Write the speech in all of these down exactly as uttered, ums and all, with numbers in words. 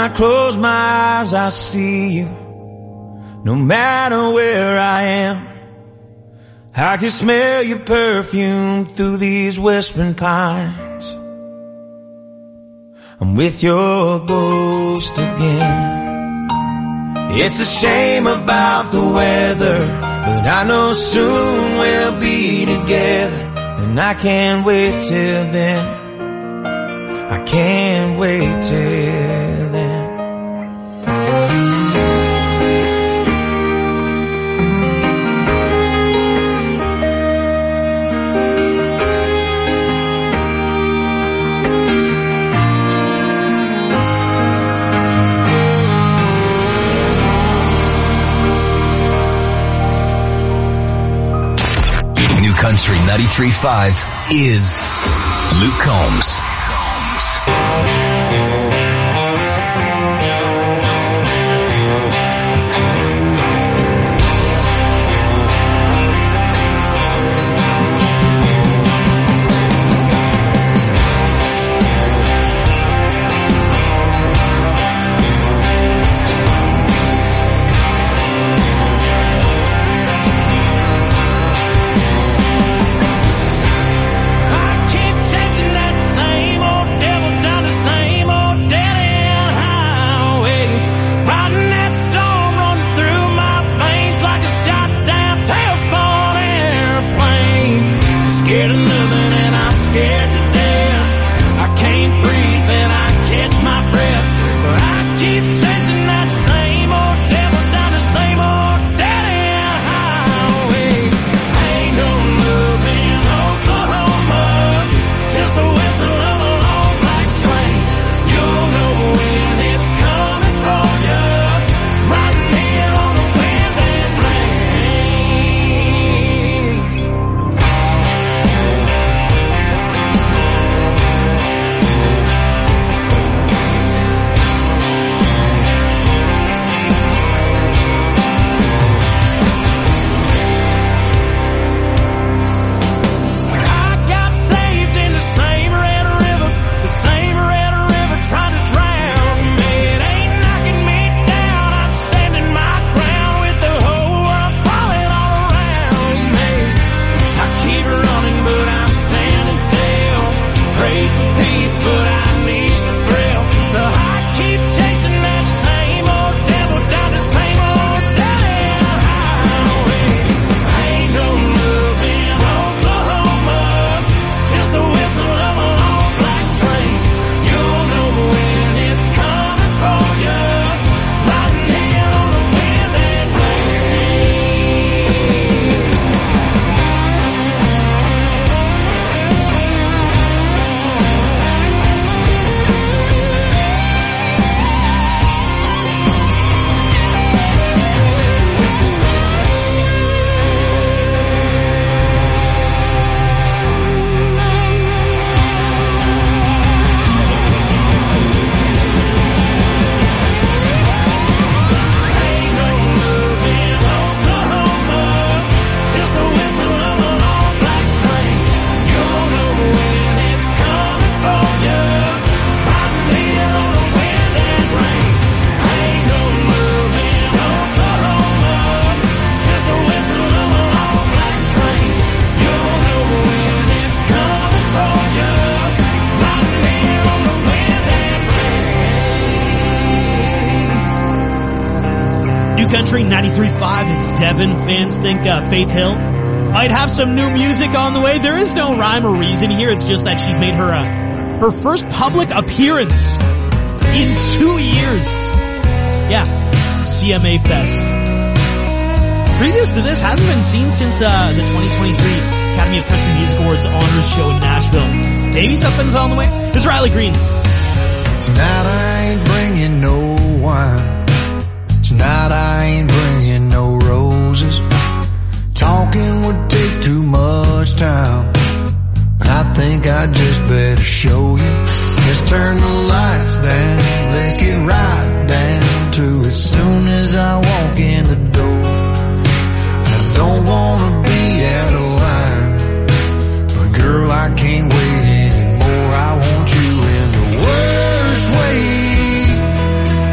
I close my eyes, I see you. No matter where I am, I can smell your perfume through these whispering pines. I'm with your ghost again. It's a shame about the weather, but I know soon we'll be together. And I can't wait till then. I can't wait till then. Country ninety-three point five is Luke Combs. Country ninety-three point five, it's Devin. Fans think uh, Faith Hill might have some new music on the way. There is no rhyme or reason here. It's just that she's made her uh, her first public appearance in two years. Yeah, C M A Fest. Previous to this, hasn't been seen since uh, the twenty twenty-three Academy of Country Music Awards Honors Show in Nashville. Maybe something's on the way. This is Riley Green. Tonight I ain't bringing no wine. Tonight I ain't bringing no roses. Talking would take too much time. I think I just better show you. Just turn the lights down. Let's get right down to it. Soon as I walk in the door, I don't wanna be out of line, but girl, I can't wait anymore. I want you in the worst way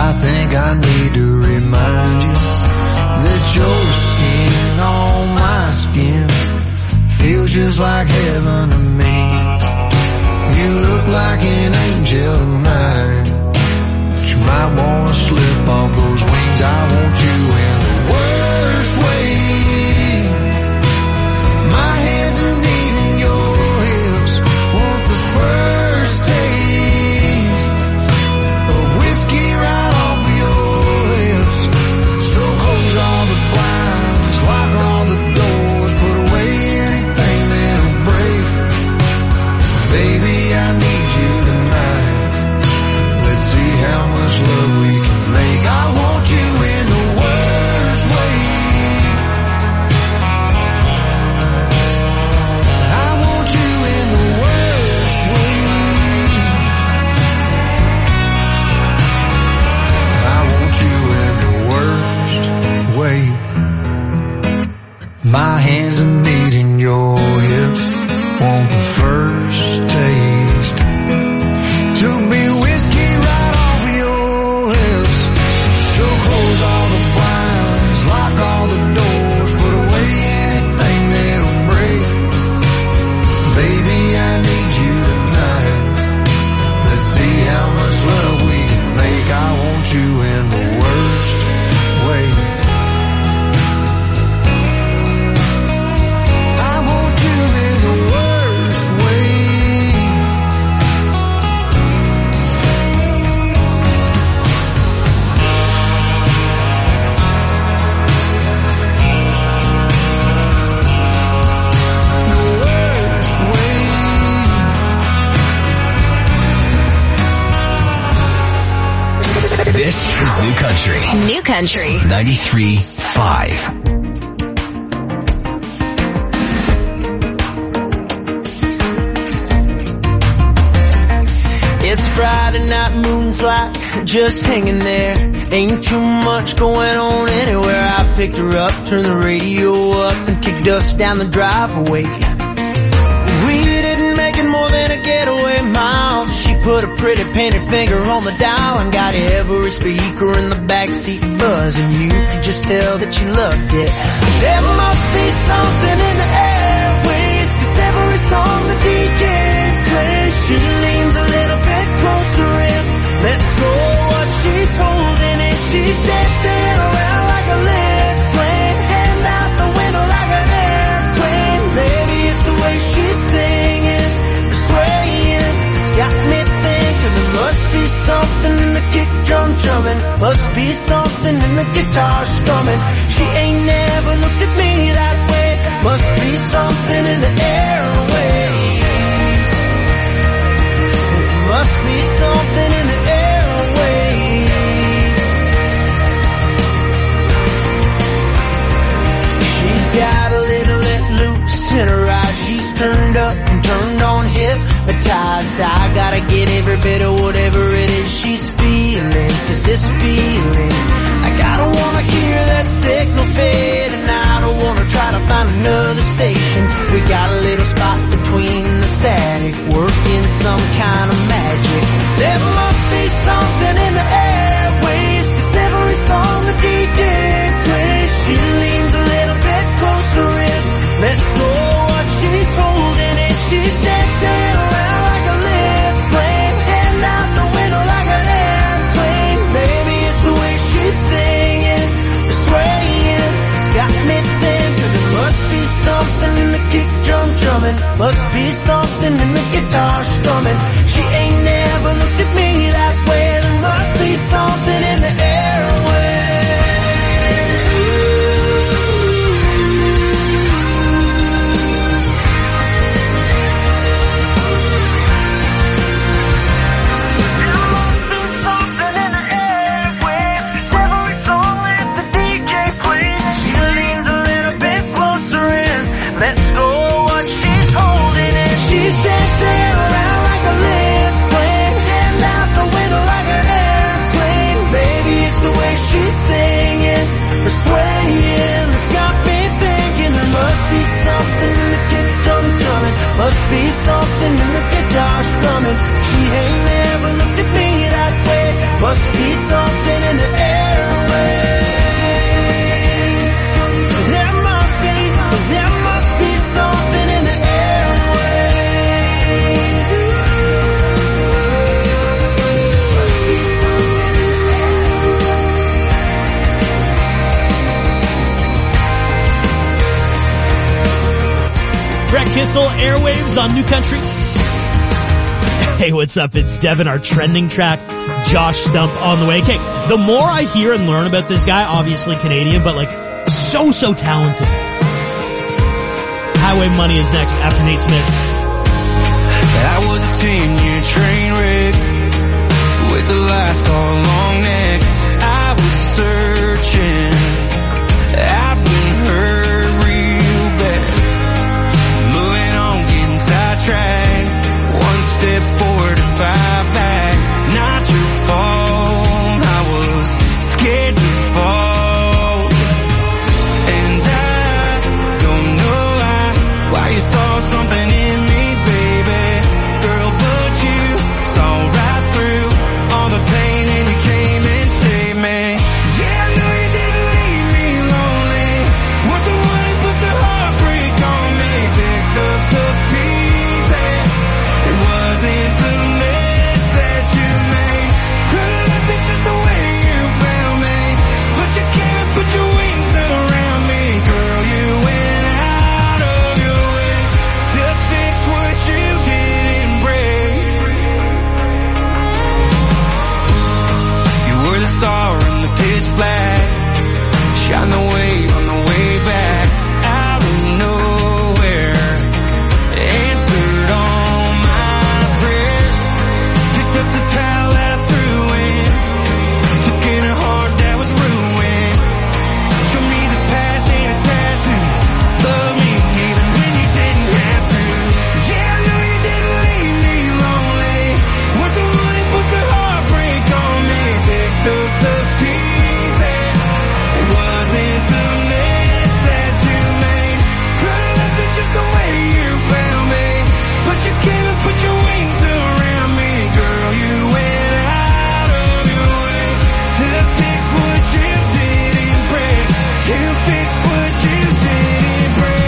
I think I need to remind you that your skin on my skin feels just like heaven to me. You look like an angel tonight, but you might want to slip off those wings. I want you in the worst way. My hands are needing your hips. Want the first taste of whiskey right off of your lips. So close all the blinds, lock all the doors, put away anything that'll break. Baby, I need you tonight. Let's see how much love we can make. I want you in the worst way. I want you in the worst way. I want you in the worst way. My hands are needing your hips. Want the first taste to be whiskey right off of your lips. So close all the blinds, lock all the doors, put away anything that'll break. Baby, I need you tonight. Let's see how much love we can make. I want you in the worst way. I want you in the worst way. The worst way. This is New Country. New Country. ninety-three point five. It's Friday night, moon's like just hanging there. Ain't too much going on anywhere. I picked her up, turned the radio up, and kicked us down the driveway. We didn't make it more than a getaway mile. She put a pretty painted finger on the dial and got every speaker in the backseat buzzing. You could just tell that she loved it. There must be something in the airwaves, 'cause every song the D J plays, she leans a little bit closer in. Let's go what she's holding, and she's dancing around like a lit flame, hand out the window like an airplane. Maybe it's the way she's singing, swaying. It's got me thinking there must be something in the kick drum drumming, must be something in the guitar strumming. She ain't never looked at me that way. Must be something in the airwaves. Must be something in the airwaves. She's got a little let loose in her eyes. She's turned up and turned on, hypnotized. I gotta get every bit of whatever it is she's feeling, 'cause this feeling, I gotta wanna hear that signal fade, and I don't wanna try to find another station. We got a little spot between the static, working some kind of magic. There must be something in the airwaves, 'cause every song the D J plays, she leans a little bit closer in. Let's go what she's holding, and she's dancing around like a lit flame, hand out the window like an airplane. Maybe it's the way she's singing, swaying. It's got me thinking there must be something in the kick drum drumming, must be something in the guitar strumming. She ain't never looked at me that way. There must be something in the airwaves. There must be something in the airwaves, 'cause every song that the D J plays, she leans a little bit closer in. Let's go what she's holding, and she's dancing around like a lit flame, hand out the window like an airplane. Maybe it's the way she's singing, or swaying. It's got me thinking there must be something in the kick drum drumming, must be something in the guitar strumming. She ain't never looked at me that way. Must be something Kissel airwaves on New Country. Hey, what's up? It's Devin, our trending track. Josh Stump on the way. Okay, the more I hear and learn about this guy, obviously Canadian, but like so, so talented. Highway Money is next after Nate Smith. I was a ten-year train wreck with the last car long neck. I was searching. I've been hurt real bad. Moving on, getting sidetracked. One step forward and five back. Not your fault. I was scared to fall. And I don't know why, why you saw something in me, baby. Girl, but you saw right through all the pain and you came and saved me. Yeah, I know you didn't leave me lonely. Weren't the one who put the heartbreak on me. Picked up the pieces. It wasn't the mess that you made. Could've left it just the way you found me. But you can't put your wings around me. Girl, you went out of your way to fix what you didn't break. You were the star in the pitch black. Shine the way on the way back. Out of nowhere. Answered all my prayers. Picked up the towel that I threw in. Took in a heart that was ruined. Show me the past ain't a tattoo. Love me even when you didn't have to. Yeah, I know you didn't leave me lonely. Weren't the one who put the heartbreak on me. Picked up the pieces. It wasn't the mess that you made. Could've left it just the way you found me. But you came and put your wings around me. Girl, you went out of your way to fix what you didn't break. You fixed what you didn't break.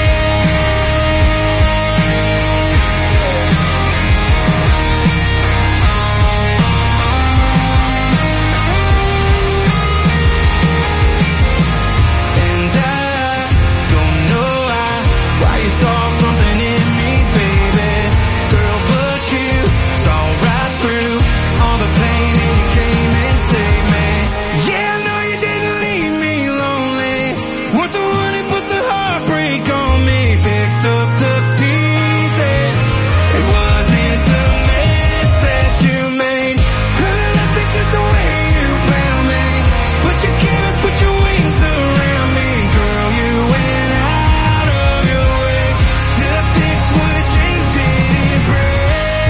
And I don't know why, why you saw something in me, baby. Girl, but you saw right through all the pain and you came and saved me. Yeah, I know you didn't leave me lonely. Weren't the one who put the heartbreak on me. Picked up the pieces. It wasn't the mess that you made. Could've left it just the way you found me. But you came and put your wings around me. Girl, you went out of your way to fix what you didn't break.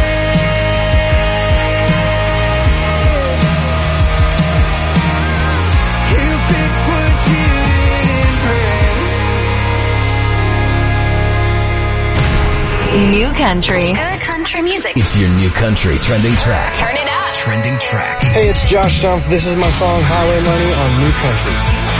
You fixed what you didn't break. New Country. Good country music. It's your New Country trending track. Turn it up. Trending track. Hey, it's Josh Stump. This is my song Highway Money on New Country.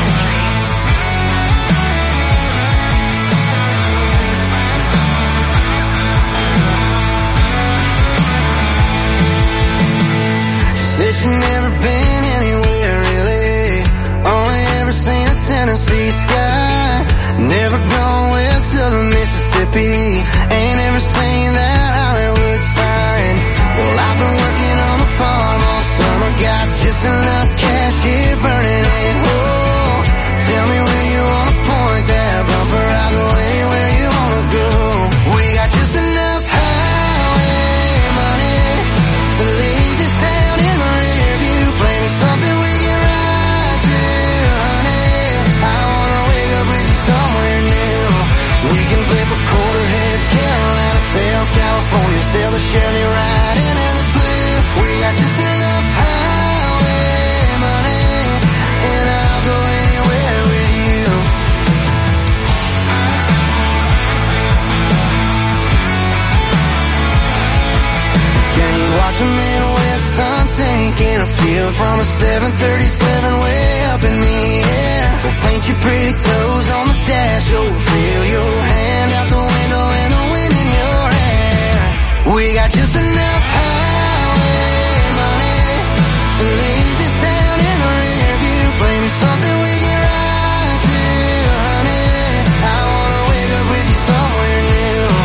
She said she never been anywhere really. Only ever seen a Tennessee sky. Never gone west of the Mississippi. Ain't ever seen that Hollywood sign. Well, I've been working on the farm all summer. Got just enough cash here burning it whole. Tell me where you wanna point that bumper. I'll go anywhere you wanna go. We got just enough highway money to leave this town in the rear view. Play me something we can ride to, honey. I wanna wake up with you somewhere new. We can flip a quarter heads, Carolina tails, California, sail the Chevy right into the blue. We got just enough highway money, and I'll go anywhere with you. Can you watch a Midwest sun sink in a field from a seven thirty-seven way up in the air? We'll paint your pretty toes on the dash, oh, feel your hand out the window and the wind in your hair. We got just enough highway money to leave this town in the rear view. Play me something we can ride to, honey. I wanna wake up with you somewhere new.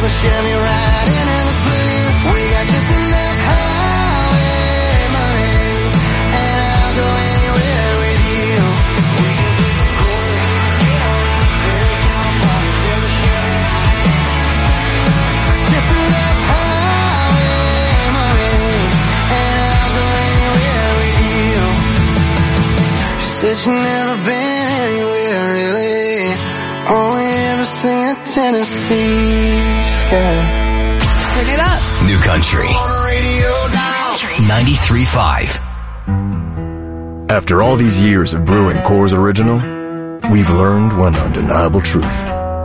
the Chevy riding in the blue. We got just enough highway money, and I'll go anywhere with you. We can just enough highway money, and I'll go anywhere with you. She said she never been anywhere really, only ever seen a Tennessee sky. Turn it up. New Country ninety-three point five. After all these years of brewing Coors Original, we've learned one undeniable truth.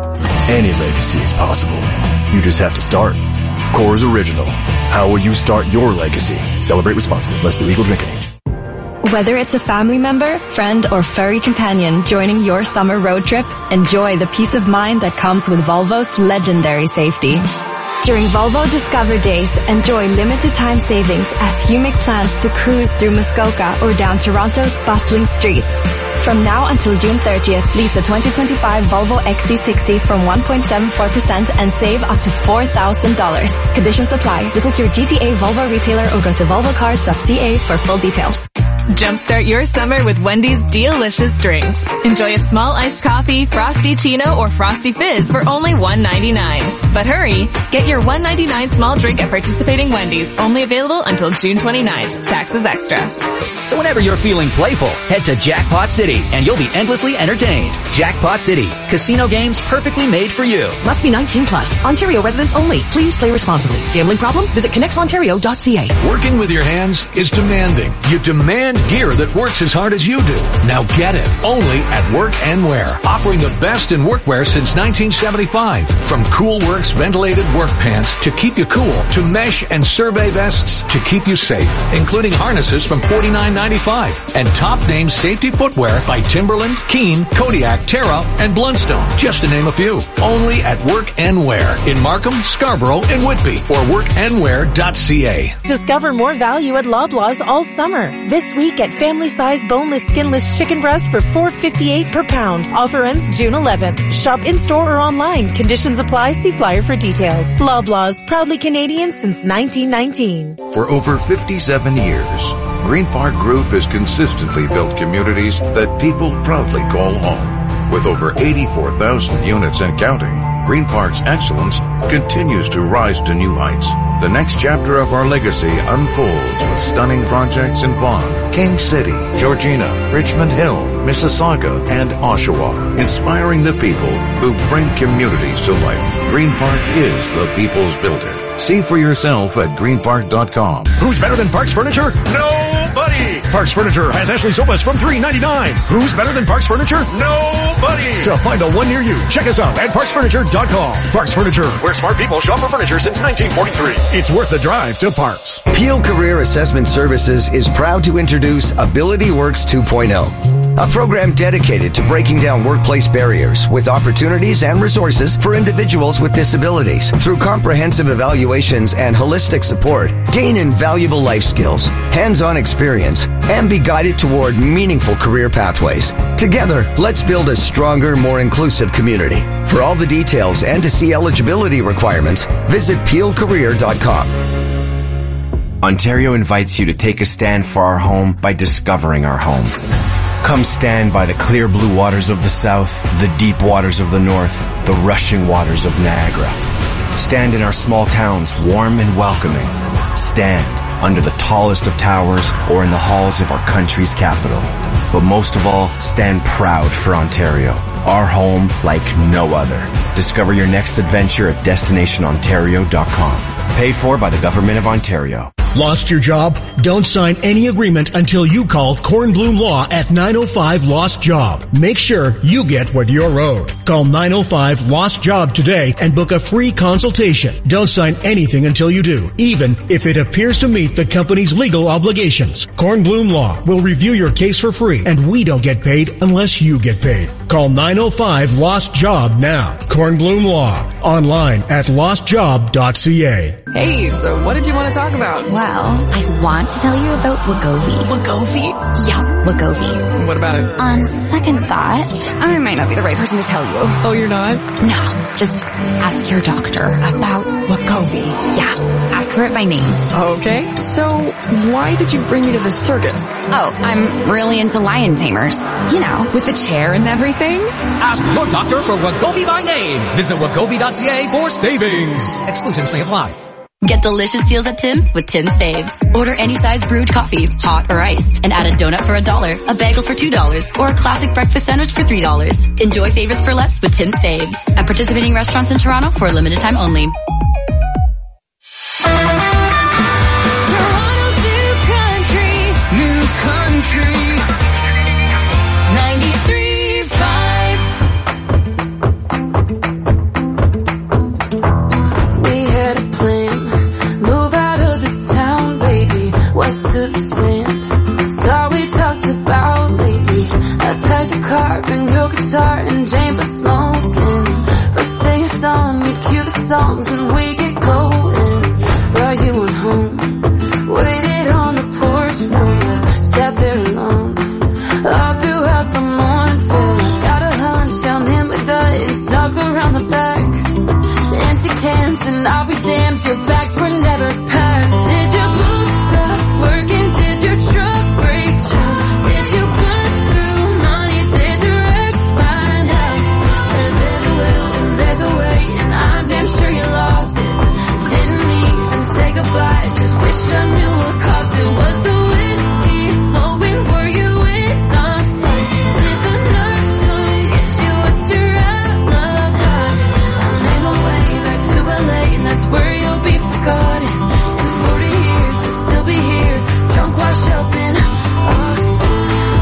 Any legacy is possible. You just have to start. Coors Original. How will you start your legacy? Celebrate responsibly. Must be legal drinking age. Whether it's a family member, friend, or furry companion joining your summer road trip, enjoy the peace of mind that comes with Volvo's legendary safety. During Volvo Discover Days, enjoy limited time savings as you make plans to cruise through Muskoka or down Toronto's bustling streets. From now until June thirtieth, lease a twenty twenty-five Volvo X C sixty from one point seven four percent and save up to four thousand dollars. Conditions apply. Visit your G T A Volvo retailer or go to volvo cars dot c a for full details. Jumpstart your summer with Wendy's delicious drinks. Enjoy a small iced coffee, frosty chino, or frosty fizz for only one ninety-nine. But hurry, get your one ninety-nine small drink at participating Wendy's. Only available until June twenty-ninth. Taxes extra. So whenever you're feeling playful, head to Jackpot City and you'll be endlessly entertained. Jackpot City. Casino games perfectly made for you. Must be nineteen plus. Ontario residents only. Please play responsibly. Gambling problem? Visit connects ontario dot c a. Working with your hands is demanding. You demand gear that works as hard as you do. Now get it. Only at Work and Wear. Offering the best in workwear since nineteen seventy-five. From Cool Works ventilated work pants to keep you cool, to mesh and survey vests to keep you safe, including harnesses from forty-nine ninety-five, and top name safety footwear by Timberland, Keen, Kodiak, Terra, and Blundstone, just to name a few. Only at Work and Wear in Markham, Scarborough, and Whitby, or work and wear dot c a. Discover more value at Loblaws all summer. This week at family-size boneless, skinless chicken breast for four fifty-eight per pound. Offer ends June eleventh. Shop in-store or online. Conditions apply. See flyer for details. Loblaws, proudly Canadian since nineteen nineteen. For over fifty-seven years, Green Park Group has consistently built communities that people proudly call home. With over eighty-four thousand units and counting, Green Park's excellence continues to rise to new heights. The next chapter of our legacy unfolds with stunning projects in Vaughan, King City, Georgina, Richmond Hill, Mississauga, and Oshawa, inspiring the people who bring communities to life. Green Park is the people's builder. See for yourself at green park dot com. Who's better than Parks Furniture? Nobody! Parks Furniture has Ashley sofas from three ninety-nine. Who's better than Parks Furniture? Nobody! To find the one near you, check us out at parks furniture dot com. Parks Furniture, where smart people shop for furniture since nineteen forty-three. It's worth the drive to Parks. Peel Career Assessment Services is proud to introduce Ability Works two point oh. A program dedicated to breaking down workplace barriers with opportunities and resources for individuals with disabilities. Through comprehensive evaluations and holistic support, gain invaluable life skills, hands-on experience, and be guided toward meaningful career pathways. Together, let's build a stronger, more inclusive community. For all the details and to see eligibility requirements, visit peel career dot com. Ontario invites you to take a stand for our home by discovering our home. Come stand by the clear blue waters of the south, the deep waters of the north, the rushing waters of Niagara. Stand in our small towns, warm and welcoming. Stand under the tallest of towers or in the halls of our country's capital. But most of all, stand proud for Ontario, our home like no other. Discover your next adventure at destination ontario dot com. Paid for by the Government of Ontario. Lost your job? Don't sign any agreement until you call Kornblum Law at nine oh five Lost Job. Make sure you get what you're owed. Call nine oh five Lost Job today and book a free consultation. Don't sign anything until you do, even if it appears to meet the company's legal obligations. Kornblum Law will review your case for free, and we don't get paid unless you get paid. Call nine oh five Lost Job now. Kornblum Law. Online at lost job dot c a. Hey, so what did you want to talk about? Well, I want to tell you about Wegovy. Wegovy? Yeah, Wegovy. What about it? On second thought, I might not be the right person to tell you. Oh, you're not? No, just ask your doctor about Wegovy. Yeah, ask for it by name. Okay, so why did you bring me to this circus? Oh, I'm really into lion tamers. You know, with the chair and everything. Ask your doctor for Wegovy by name. Visit wegovy dot c a for savings. Exclusions may apply. Get delicious deals at Tim's with Tim's Faves. Order any size brewed coffee, hot or iced, and add a donut for a dollar, a bagel for two dollars, or a classic breakfast sandwich for three dollars. Enjoy favorites for less with Tim's Faves. At participating restaurants in Toronto for a limited time only. Toronto's new country. New country. ninety-three point five. We had a plan. Move out of this town, baby. West to the sand. It's all we talked about lately. I packed the car, bring your guitar, and Jane for smoking. First thing at dawn, we cue the songs and we get going. Brought you on home, waited on the porch for you, sat there alone, all throughout the morning till I got a hunch down in my gut and snuck around the back. Empty cans and I'll be damned, your bags were never packed. Did your boots stop working? Did your truck break down? Did you burn through money? Did your ex find out? And there's a will and there's a way, and I'm damn sure you lost it. Didn't even say goodbye, just wish I knew what caused it. Was the whiskey flowing? Were you in a fight? Did the nurse come get you? What's your alibi? I made my way back to L A, and that's where you'll be forgotten. In forty years, you'll still be here, drunk, washed up in Austin.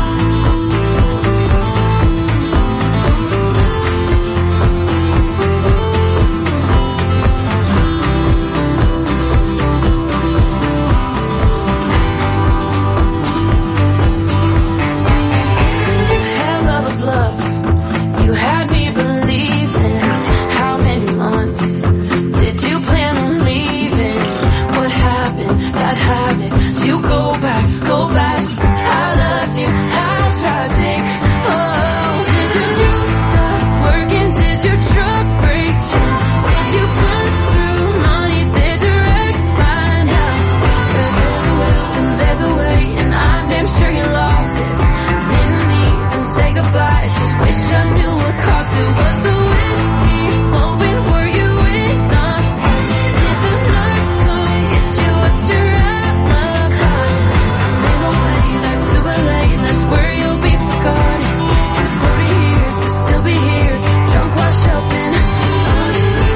Hell of a bluff, you had me believing. How many months did you plan on leaving? What happened? Bad habits. You go back, go back. I loved you, how tragic. Oh, did your roots stop working? Did your truck break down? Did you burn through money? Did your ex find out? Yeah, there's a will and there's a way, and I'm damn sure you lost it. Didn't even say goodbye, just wish I knew what caused it. Was the whiskey flowing? Were you in a fight? Did the nurse come get you? What's your alibi? I made my way back to L A, and that's where you'll be forgotten. In forty years, you'll still be here, drunk, washed up in Austin.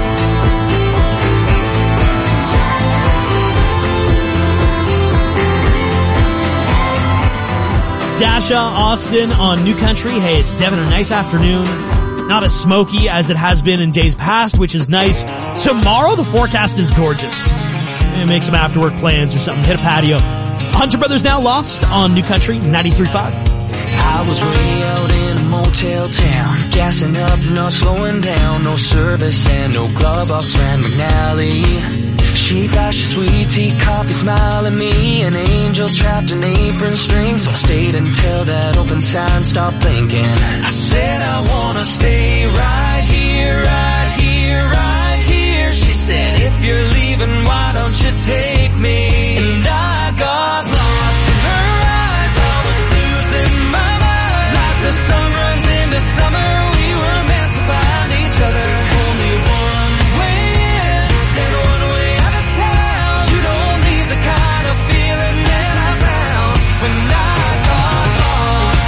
Dasha Austin on New Country. Hey, it's Devin. A nice afternoon. Not as smoky as it has been in days past, which is nice. Tomorrow, the forecast is gorgeous. Maybe make some after-work plans or something. Hit a patio. Hunter Brothers Now Lost on New Country ninety-three point five. I was way out in a motel town, gassing up, not slowing down, no service and no glove box ran McNally. She flashed a sweet tea, coffee, smile at me, an angel trapped in apron strings. So I stayed until that open sign stopped blinking. I said I wanna stay right here, right here, right here. She said, if you're leaving, why don't you take me? And I got lost in her eyes, I was losing my mind. Like the sun runs into summer, we were meant to find each other. Only one way in, and one way out of town. You don't need the kind of feeling that I found when I got lost.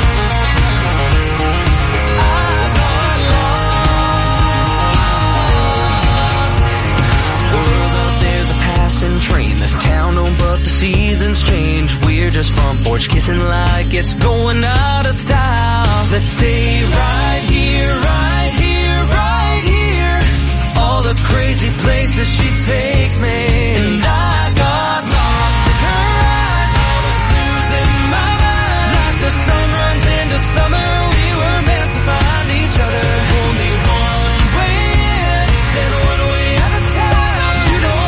I got lost. World up, there's a passing train. This town don't, but the seasons change. We're just front porch kissing like it's going out of style. Let's stay right here, right here, right here. All the crazy places she takes me. And I got lost in her eyes, I was losing my mind. Like the sun runs into summer, we were meant to find each other. Only one way in, and one way out of town. You don't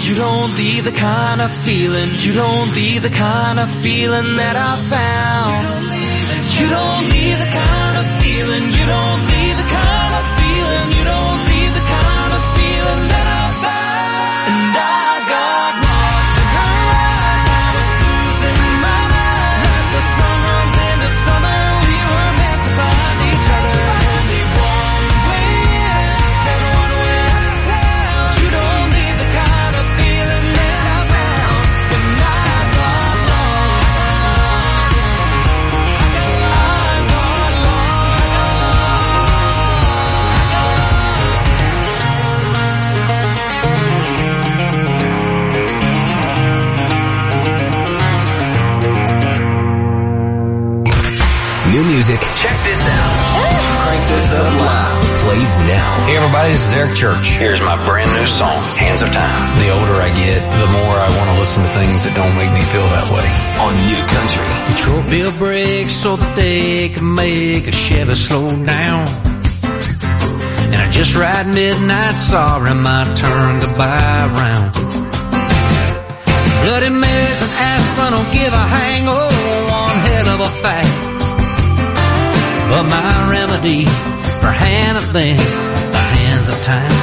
you don't leave the kind of feeling, you don't leave the kind of feeling that I found. You don't leave the kind of feeling, you don't leave the kind of feeling, you don't leave the kind of feeling that I found. And I got lost in her eyes, I was losing my mind. Like the sun runs into summer, we were meant to find each other. Only one way in, and one way out. You don't leave the kind of feeling that I found. And I got lost. New music. Check this out. Crank this up loud. Plays now. Hey everybody, this is Eric Church. Here's my brand new song, Hands of Time. The older I get, the more I want to listen to things that don't make me feel that way. On New Country. Control bill brakes so that they can make a Chevy slow down. And I just ride midnight, sorry my turn to buy around. Bloody Marys and aspirin don't give a hang, oh, one hell of a fact. But my remedy for handling the hands of time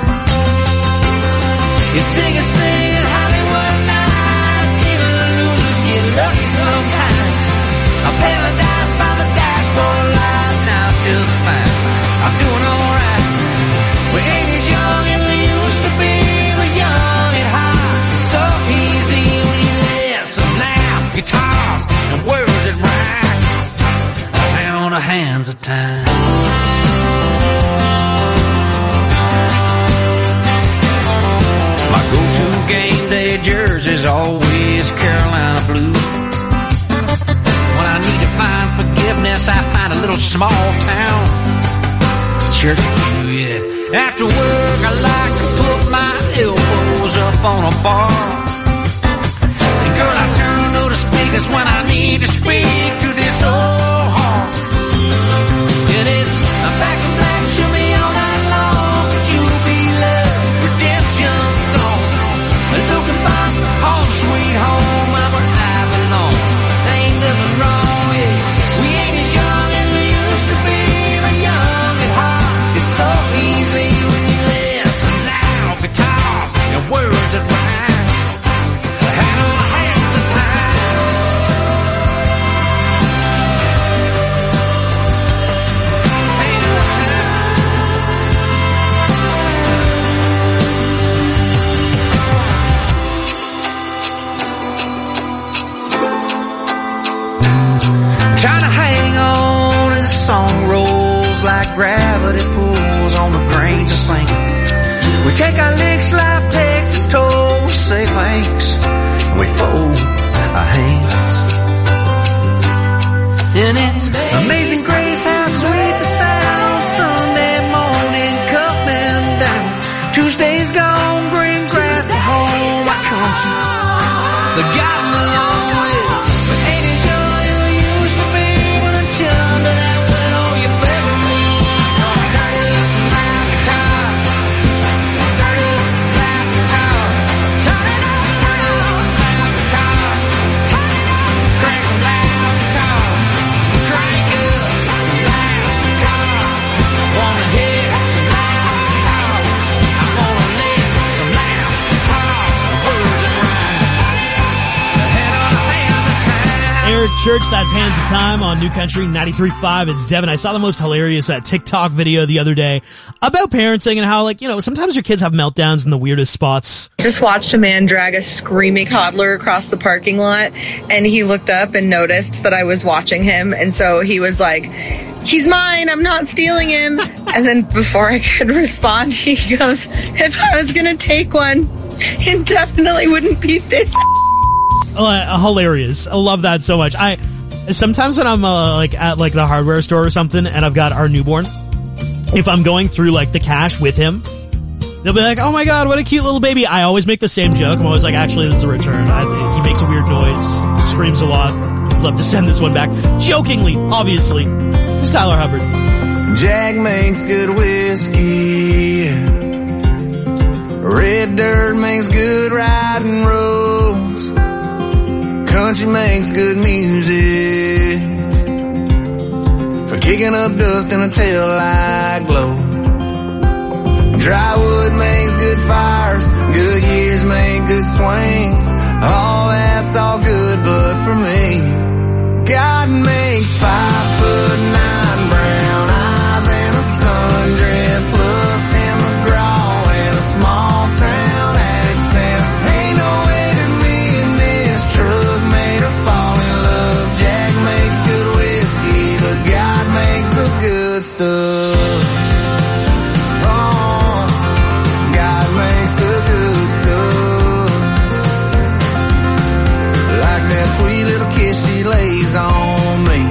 is sing and sing at Hollywood nights. Even the losers get lucky sometimes. A paradise by the dashboard light, now just fine. I'm doing alright. We ain't as young as we used to be. We're young and hot. It's so easy when you listen loud guitars and words that rhyme. On the hands of time. My go-to game day jersey's always Carolina blue. When I need to find forgiveness, I find a little small town church blue, yeah. After work, I like to put my elbows up on a bar. And girl, I turn to the speakers when I need to speak to this old heart. And it's a back and black, show me all night long. Could you be love, redemption song? Looking back, home sweet home, I'm where I belong. There ain't nothing wrong, yeah. We ain't as young as we used to be, but young and hot. It's so easy when you listen loud guitars and words that rhyme. Hand on hand the time. Trying to hang on as the song rolls like gravity pulls on the grains of sand. We take our licks, life takes its toll. We say thanks and we fold our hands. And it's amazing grace how sweet the sound on Sunday morning coming down. Tuesday's gone, green grass at home. I come to the gotten along with. But ain't as young as we used to be when I'm chilling to that well, you better me. Turn it up some loud guitar. Turn it up some loud guitar. Turn it up, turn it up some loud guitar. Turn it up, crank some loud guitar. Crank up some loud guitar. Wanna hear some loud guitar. I wanna live some loud guitar. Words that rhyme. Eric Church, that's Hands of Time on New Country ninety-three point five. It's Devin. I saw the most hilarious uh, TikTok video the other day about parenting and how, like, you know, sometimes your kids have meltdowns in the weirdest spots. Just watched a man drag a screaming toddler across the parking lot, and he looked up and noticed that I was watching him, and so he was like, "He's mine, I'm not stealing him." And then before I could respond, he goes, "If I was gonna take one, it definitely wouldn't be this." Uh, hilarious. I love that so much. I sometimes when I'm uh, like at like the hardware store or something and I've got our newborn, if I'm going through like the cash with him, they'll be like, "Oh my god, what a cute little baby." I always make the same joke. I'm always like, "Actually, this is a return." I, he makes a weird noise, screams a lot. I'd love to send this one back. Jokingly, obviously. It's Tyler Hubbard. Jack makes good whiskey. Red dirt makes good riding roads. Country makes good music for kicking up dust in a taillight glow. Dry wood makes good fires. Good years make good swings. All that's all good, but for me, God makes five foot nine brown eyes and a sundress, loves Tim McGraw and a small town accent. Ain't no way that me and this truck made her fall in love. Jack makes good whiskey, but God makes the good stuff. Oh, God makes the good stuff. Like that sweet little kiss she lays on me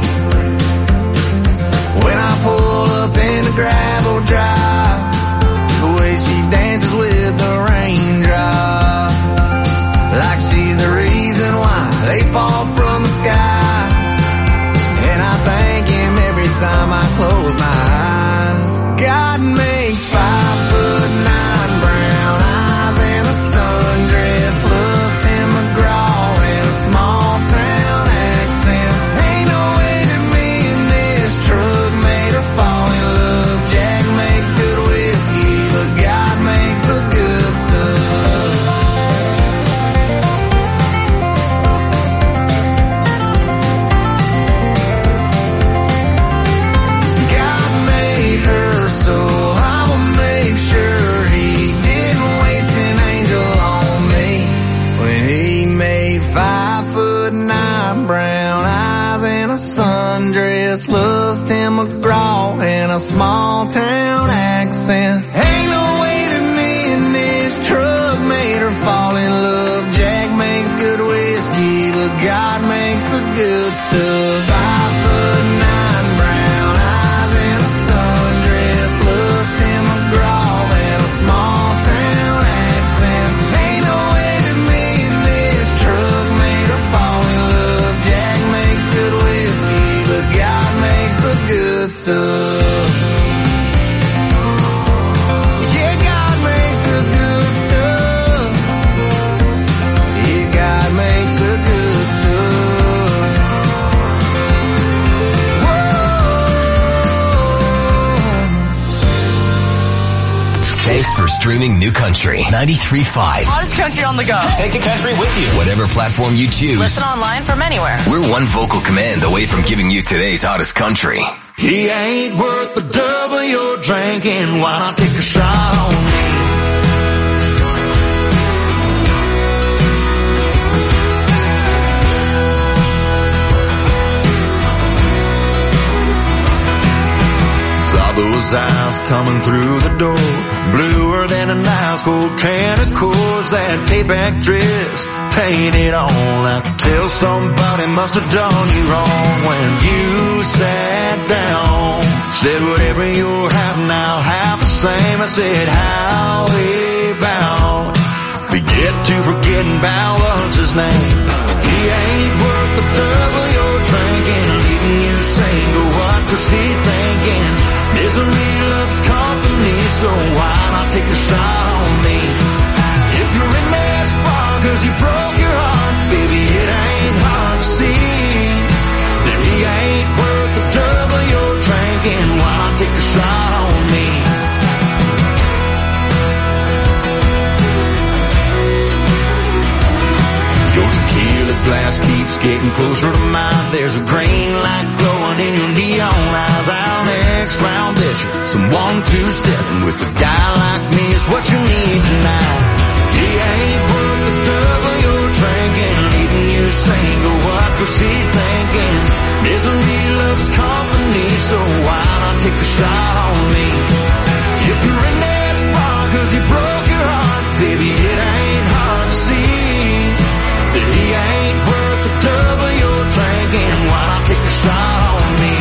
when I pull up in the gravel drive, the way she dances with the raindrops, like she's the reason why they fall from the sky. And I thank him every time I close my eyes. God makes five foot nine brown eyes and a sundress, loves Tim McGraw and a small town accent. Ain't no way that me and this truck made her fall in love. Jack makes good whiskey, but God makes the good stuff. God made her, so I'ma make sure he didn't waste an angel on me when he made five foot nine brown eyes and a sundress, loves Tim McGraw and a small town accent. Ain't no way that me and this truck made her fall in love. Jack makes good whiskey, but God makes the good stuff. Five foot nine brown eyes and a sundress, loves Tim McGraw and a small town accent. Ain't no way that me and this truck made her fall in love. Jack makes good whiskey, but God makes the good stuff. Yeah, God makes the good stuff. Yeah, God makes the good stuff. Thanks for streaming New Country ninety-three point five. Hottest country on the go. Take the country with you. Whatever platform you choose. Listen online from anywhere. We're one vocal command away from giving you today's hottest country. He ain't worth the double you're drinking. Why not take a shot on me? Saw those eyes coming through the door, bluer than an ice cold can of Coors. That payback dress painted on. I could tell somebody must have done you wrong when you sat down. Said whatever you're having, I'll have the same. I said how we bound. We get to forgetting about what's his name. He ain't worth the double you're drinking, leaving you single. What was he thinking? Misery loves company, so why not take a shot on me? If you're in that spot cause you broke your heart, baby, it ain't hard to see that he ain't worth the double you're drinking. Why not take a shot on me? Your tequila glass keeps getting closer to mine. There's a green light glowing in your neon eyes. Our next round, bet you someone two-stepping with a guy like me is what you need tonight. He ain't worth the double you're drinking, leaving you single. What was he thinking? Misery loves company, so why not take a shot on me? If you're in that spot cause he broke your heart, baby, it ain't hard to see that he ain't worth the double you're drinking. Why not take a shot on me?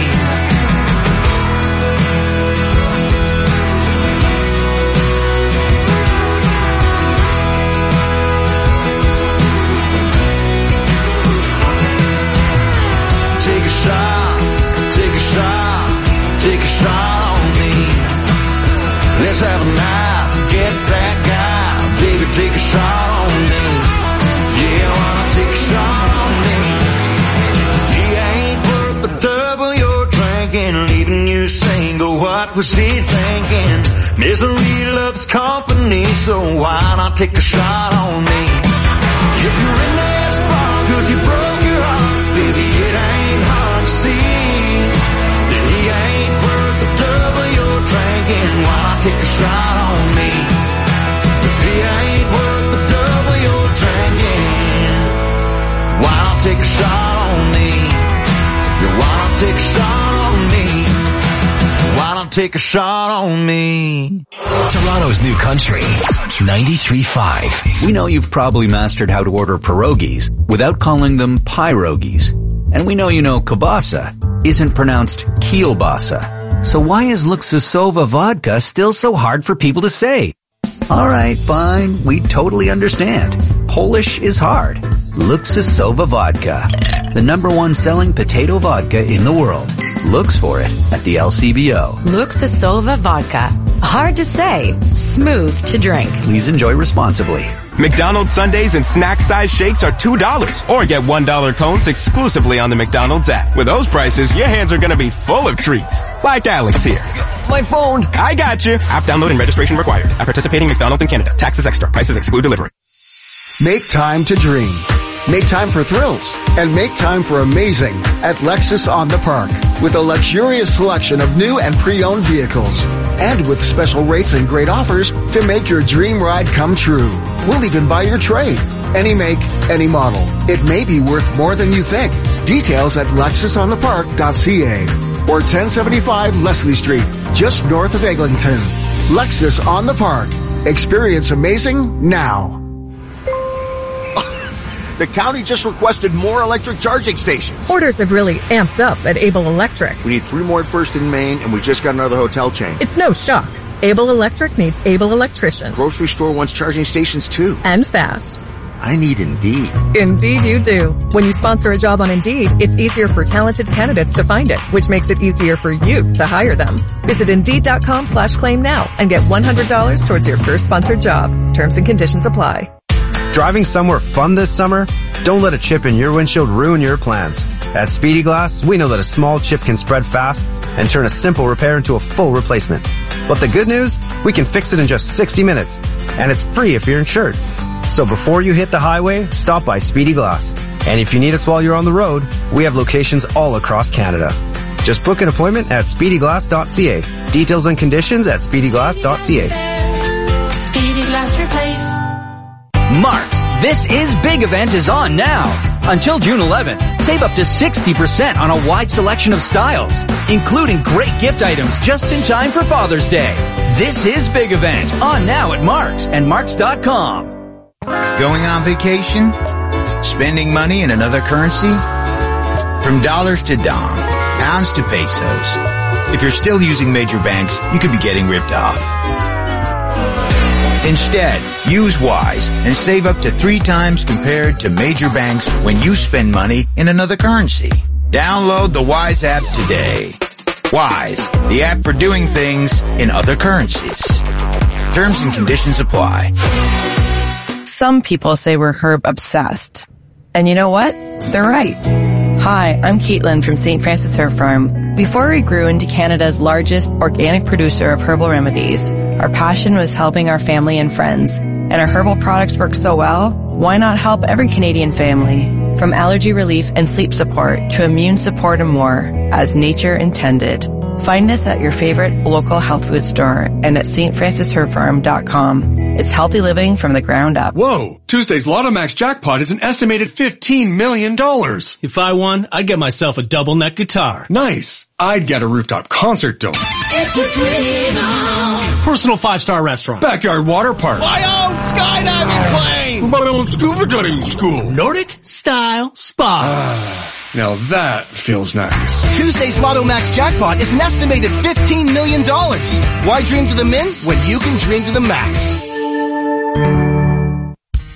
Take a shot, take a shot, take a shot on me. Let's have a night, forget that guy, shot on me? Yeah, why not take a shot on me? He ain't worth the double you're drinking, leaving you single. What was he thinking? Misery loves company, so why not take a shot on me? If you're in this bar cause you broke your heart, baby, it ain't hard to see that he ain't worth the double you're drinking. Why not take a shot on me? If he ain't worth the double you're drinking, why not take a shot on me? Yeah, why not take a shot on me? Why not take a shot on me? Toronto's new country, ninety-three point five. We know you've probably mastered how to order pierogies without calling them pyrogies. And we know you know kielbasa isn't pronounced kielbasa. So why is Luksusowa vodka still so hard for people to say? Alright, fine, we totally understand. Polish is hard. Luksusowa vodka, the number one selling potato vodka in the world. Looks for it at the L C B O. Luksusowa vodka. Hard to say, smooth to drink. Please enjoy responsibly. McDonald's Sundaes and snack-size shakes are two dollars. Or get one dollar cones exclusively on the McDonald's app. With those prices, your hands are gonna be full of treats. Like Alex here. My phone. I got you. App download and registration required. At participating McDonald's in Canada. Taxes extra. Prices exclude delivery. Make time to dream. Make time for thrills. And make time for amazing at Lexus on the Park. With a luxurious selection of new and pre-owned vehicles. And with special rates and great offers to make your dream ride come true. We'll even buy your trade. Any make, any model. It may be worth more than you think. Details at lexus on the park dot c a or ten seventy-five Leslie Street, just north of Eglinton. Lexus on the Park. Experience amazing now. The county just requested more electric charging stations. Orders have really amped up at Able Electric. We need three more at First in Maine, and we just got another hotel chain. It's no shock. Able Electric needs able electricians. Grocery store wants charging stations too. And fast. I need Indeed. Indeed you do. When you sponsor a job on Indeed, it's easier for talented candidates to find it, which makes it easier for you to hire them. Visit Indeed.com slash claim now and get one hundred dollars towards your first sponsored job. Terms and conditions apply. Driving somewhere fun this summer? Don't let a chip in your windshield ruin your plans. At Speedy Glass, we know that a small chip can spread fast and turn a simple repair into a full replacement. But the good news? We can fix it in just sixty minutes. And it's free if you're insured. So before you hit the highway, stop by Speedy Glass. And if you need us while you're on the road, we have locations all across Canada. Just book an appointment at speedy glass dot c a. Details and conditions at speedy glass dot c a. Speedy Glass Replace. Mark's This Is Big event is on now. Until June eleventh, save up to sixty percent on a wide selection of styles, including great gift items just in time for Father's Day. This Is Big event on now at Mark's and marks dot com. Going on vacation? Spending money in another currency? From dollars to dong, pounds to pesos. If you're still using major banks, you could be getting ripped off. Instead, use Wise and save up to three times compared to major banks when you spend money in another currency. Download the Wise app today. Wise, the app for doing things in other currencies. Terms and conditions apply. Some people say we're herb obsessed. And you know what? They're right. Hi, I'm Caitlin from Saint Francis Herb Farm. Before we grew into Canada's largest organic producer of herbal remedies, our passion was helping our family and friends. And our herbal products work so well, why not help every Canadian family? From allergy relief and sleep support to immune support and more, as nature intended. Find us at your favorite local health food store and at st francis herb farm dot com. It's healthy living from the ground up. Whoa! Tuesday's Lottomax jackpot is an estimated fifteen million dollars. If I won, I'd get myself a double neck guitar. Nice. I'd get a rooftop concert dome. It's a dream on. Personal five-star restaurant. Backyard water park. My own skydiving plane. My own scuba diving school. Nordic style spa. Now that feels nice. Tuesday's Lotto Max jackpot is an estimated fifteen million dollars. Why dream to the min when you can dream to the max?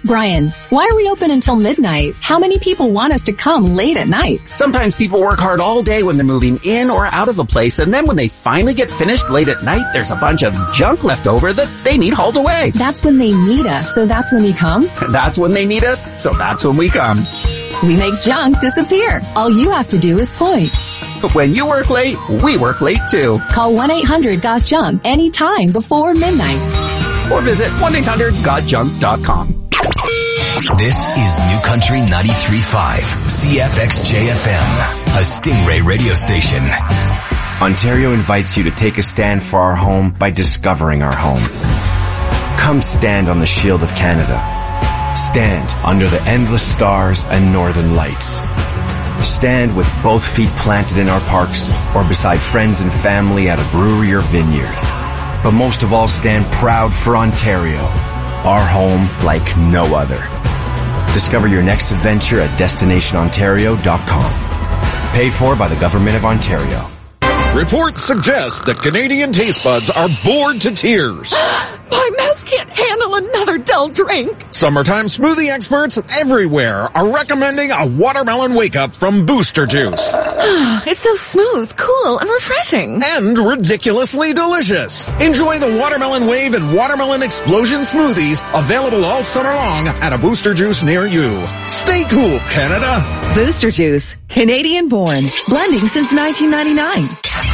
Brian, why are we open until midnight? How many people want us to come late at night? Sometimes people work hard all day when they're moving in or out of a place, and then when they finally get finished late at night, there's a bunch of junk left over that they need hauled away. That's when they need us, so that's when we come? That's when they need us, so that's when we come. We make junk disappear. All you have to do is point. When you work late, we work late too. Call one eight hundred got junk anytime before midnight. Or visit one eight hundred got junk dot com. This is New Country ninety-three point five, C F X J F M, a Stingray radio station. Ontario invites you to take a stand for our home by discovering our home. Come stand on the shield of Canada. Stand under the endless stars and northern lights. Stand with both feet planted in our parks or beside friends and family at a brewery or vineyard. But most of all, stand proud for Ontario, our home like no other. Discover your next adventure at destination ontario dot com. Paid for by the Government of Ontario. Reports suggest that Canadian taste buds are bored to tears. My mouth can't handle another dull drink. Summertime smoothie experts everywhere are recommending a watermelon wake-up from Booster Juice. It's so smooth, cool, and refreshing. And ridiculously delicious. Enjoy the Watermelon Wave and Watermelon Explosion smoothies, available all summer long at a Booster Juice near you. Stay cool, Canada. Booster Juice, Canadian born, blending since nineteen ninety-nine.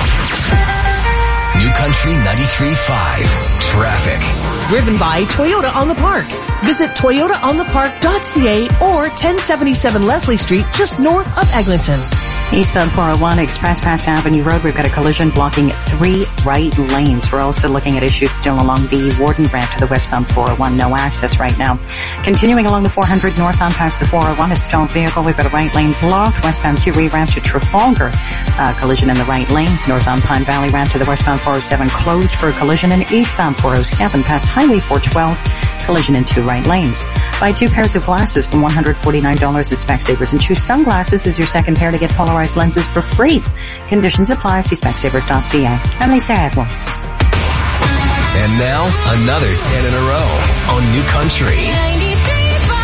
New Country ninety-three point five. Traffic. Driven by Toyota on the Park. Visit toyota on the park dot c a or ten seventy-seven Leslie Street, just north of Eglinton. Eastbound four oh one Express past Avenue Road, we've got a collision blocking three right lanes. We're also looking at issues still along the Warden ramp to the westbound four oh one. No access right now. Continuing along the four hundred northbound past the four oh one, a stalled vehicle. We've got a right lane blocked. Westbound Q E ramp to Trafalgar. Uh, collision in the right lane. Northbound Pine Valley ramp to the westbound four oh seven closed for a collision. And eastbound four oh seven past Highway four twelve. Collision in two right lanes. Buy two pairs of glasses from one hundred forty-nine dollars at Specsavers and choose sunglasses as your second pair to get polarized lenses for free. Conditions apply. See specsavers dot c a. And they say it once. And now, another ten in a row on New Country. ninety-three point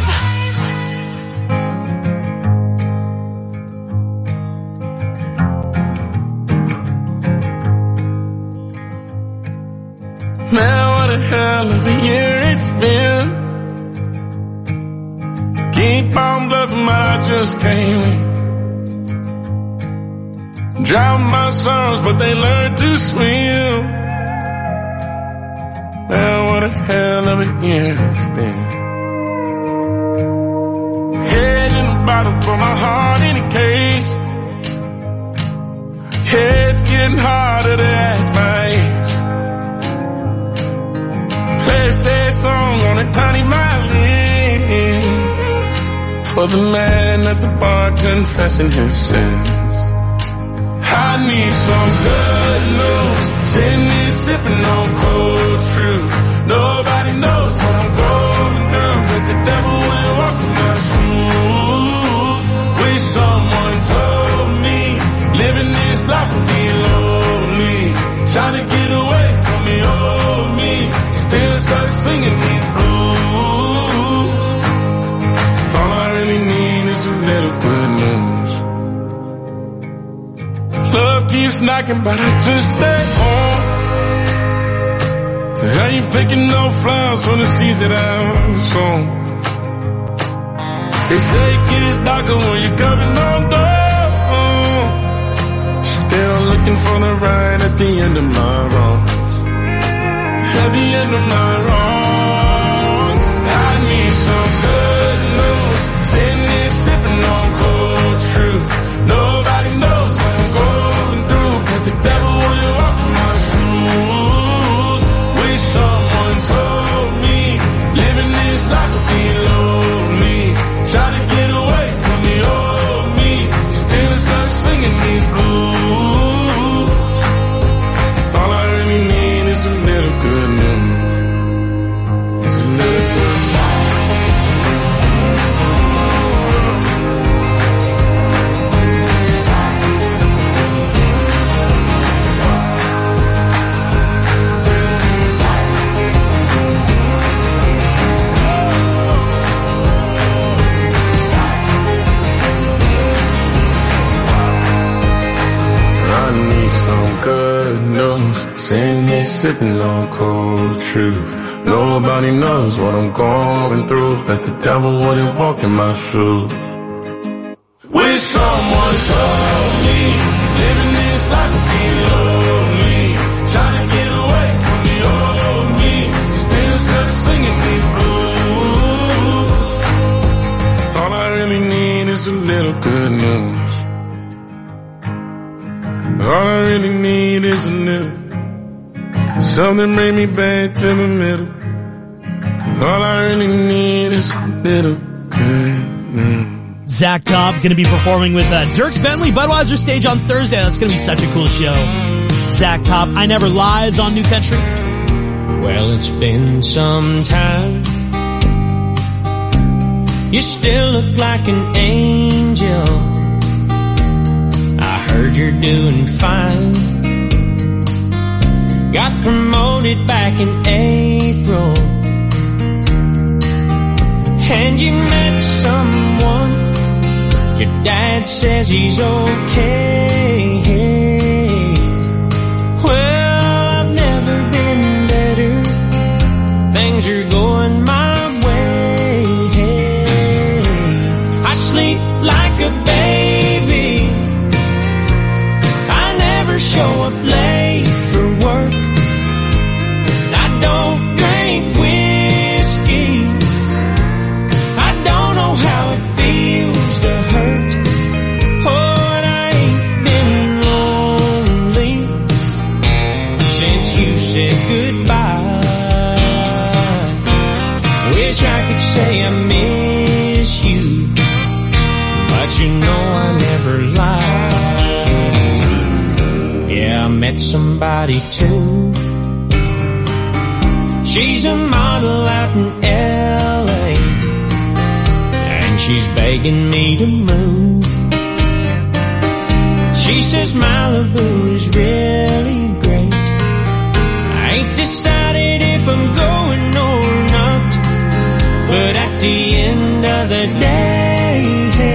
five. Man, what a hell of a year it's been. Keep on bluffing, but I just can't win. Drown my sons, but they learn to swim. Man, what a hell of a year it's been. Head in the bottle for my heart in a case. Yeah, it's getting harder to act my age. Play a sad song on a tiny violin for the man at the bar confessing his sins. I need some good news. Sitting here sipping on cold truth. Nobody knows what I'm going through, but the devil will walk in my shoes. Wish someone told me living this life would be lonely. Trying to get away from the old me. Still stuck singing these blues. All I really need is a little good news. Love keeps knocking, but I just stay home. I ain't picking no flowers for the seeds that I'm sown. They say it gets darker when you're coming home down. Still looking for the right at the end of my wrongs. At the end of my wrongs, I need some good news. Sitting here sipping on cold truth. Nobody knows what I'm going through, but the devil will walk in my shoes. Wish someone told me living this life would be lonely. Try to get away from the old me. Still stuck singing these blues. All I really need is a little good news. It's a little good news. sipping on cold truth. Nobody knows what I'm going through. Bet the devil wouldn't walk in my shoes. Wish someone told me living this life would be lonely. Trying to get away from the old me. Still stuck singing these blues. All I really need is a little good news. All I really need is a little something bring me back to the middle. All I really need is a little good news. Zach Top going to be performing with uh, Dierks Bentley, Budweiser stage on Thursday. That's going to be such a cool show. Zach Top, I Never Lies on New Country. Well, it's been some time. You still look like an angel. I heard you're doing fine. Got promoted back in April. And you met someone. Your dad says he's okay. Well, I've never been better. Things are going my way. I sleep like a baby. I never show up late for work. I don't drink whiskey. I don't know how it feels to hurt. Oh, and I ain't been lonely since you said goodbye. Wish I could say I miss you, but you know I never lied. Yeah, I met somebody too. She's a model out in L A, and she's begging me to move. She says Malibu is really great. I ain't decided if I'm going or not, but at the end of the day,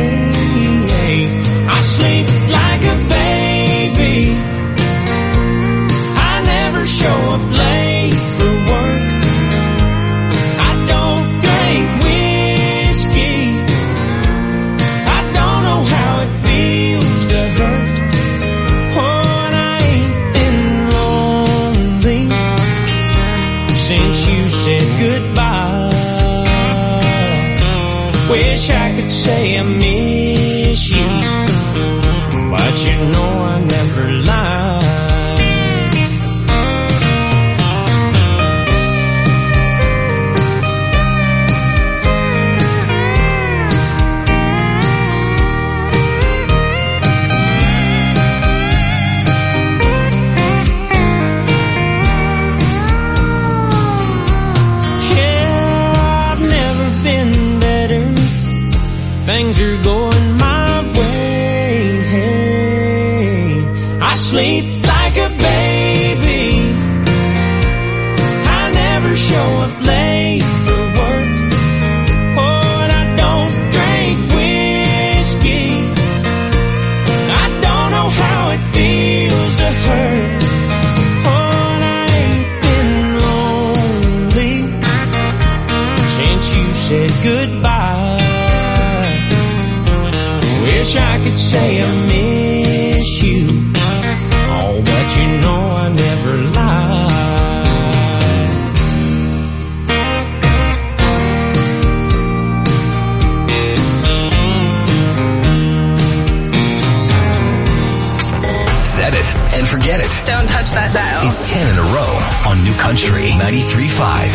I sleep like a baby. I never show up late for work. I don't drink whiskey. I don't know how it feels to hurt. Oh, and I ain't been lonely since you said goodbye. Wish I could say I miss you, but you know I never lie. Things are going my way. I sleep like a baby. I never show up late for work. Oh, and I don't drink whiskey. I don't know how it feels to hurt. Oh, and I ain't been lonely since you said goodbye. Wish I could say I miss you, oh, but you know I never lied. Set it and forget it. Don't touch that dial. It's ten in a row on New Country ninety-three point five.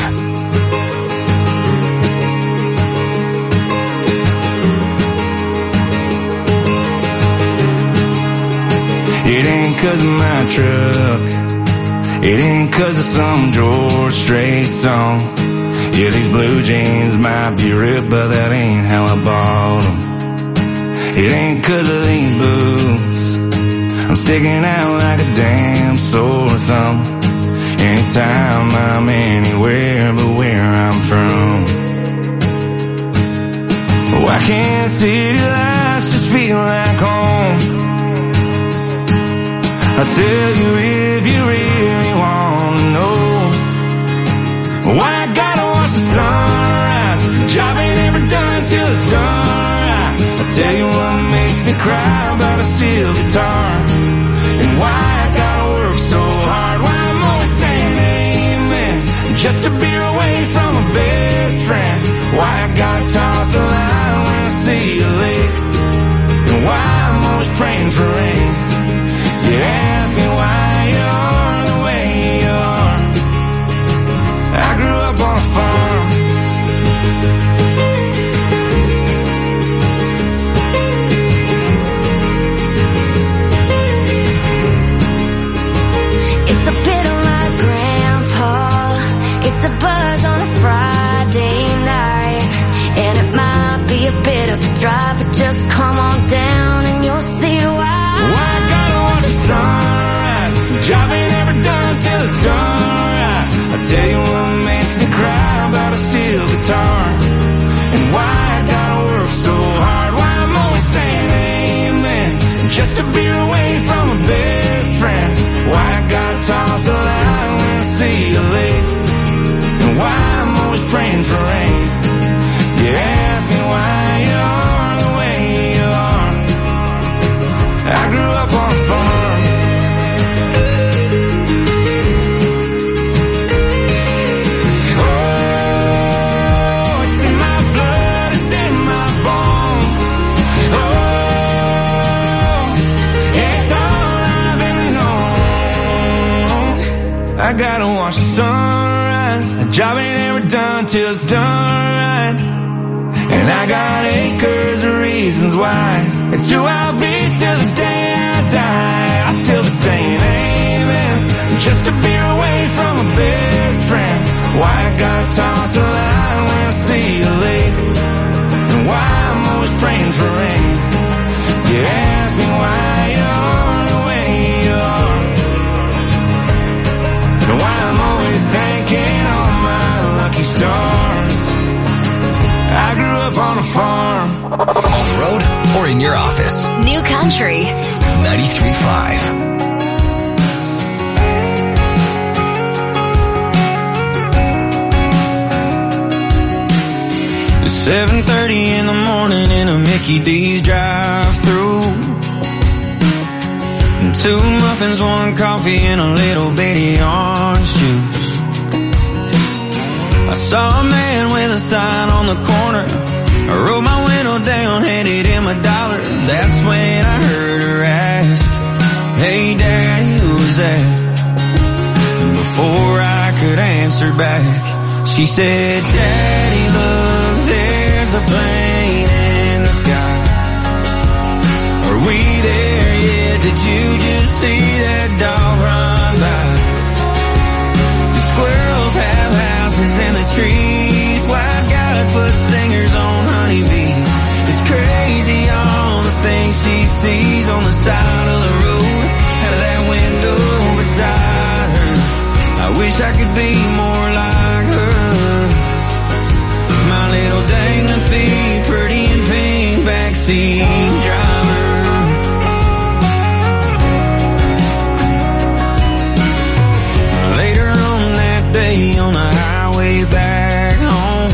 It ain't 'cause of my truck. It ain't 'cause of some George Strait song. Yeah, these blue jeans might be ripped, but that ain't how I bought them. It ain't 'cause of these boots. I'm sticking out like a damn sore thumb. Anytime I'm anywhere but where I'm from. Why can't city lights just feel like home? I'll tell you if you really want to know. just a beer away from a best friend. Why I gotta toss the line when I see you late, and why I'm always praying for rain. You ask me why you are the way you are. I grew up on a farm. It's a bit of my grandpa. It's a buzz on a Friday night, and it might be a bit of a drive, but just come on down and you'll see why. Why I gotta watch the sunrise. Job ain't never done till it's done right. I tell you what makes me cry about a steel guitar, and why I gotta work so hard. Why I'm always saying amen, just a beer away from a best friend. Why I gotta toss the line when I see you late, and why I'm always praying for rain. You ask me why you are the way you are. I grew up on a farm. Oh, it's in my blood, it's in my bones. Oh, it's all I've ever known. I gotta watch the sunrise. A job ain't ever done till it's done right. And I got acres of reasons why. It's who I'll be till the day I die. I'll still be saying amen, just a beer away from a best friend. Why I gotta toss the line when I see you late, and why I'm always praying for rain. You ask me why you're the way you are, and why I'm always thanking all my lucky stars. I grew up on a farm. On the road or in your office. New Country ninety-three point five. seven thirty in the morning in a Mickey D's drive-thru. And two muffins, one coffee, and a little bitty orange juice. I saw a man with a sign on the corner. I rolled my window down, handed him a dollar. That's when I heard her ask, "Hey Daddy, who's that?" And before I could answer back, she said, "Daddy, look, there's a plane in the sky. Are we there yet? Did you just see that dog run by? The squirrels have houses in the trees. Why God put stingers on honeybees? It's crazy all the things she sees on the side of the road, out of that window beside her. I wish I could be more like her. My little dangling feet, pretty and pink, backseat driver." Later on that day on the highway back home,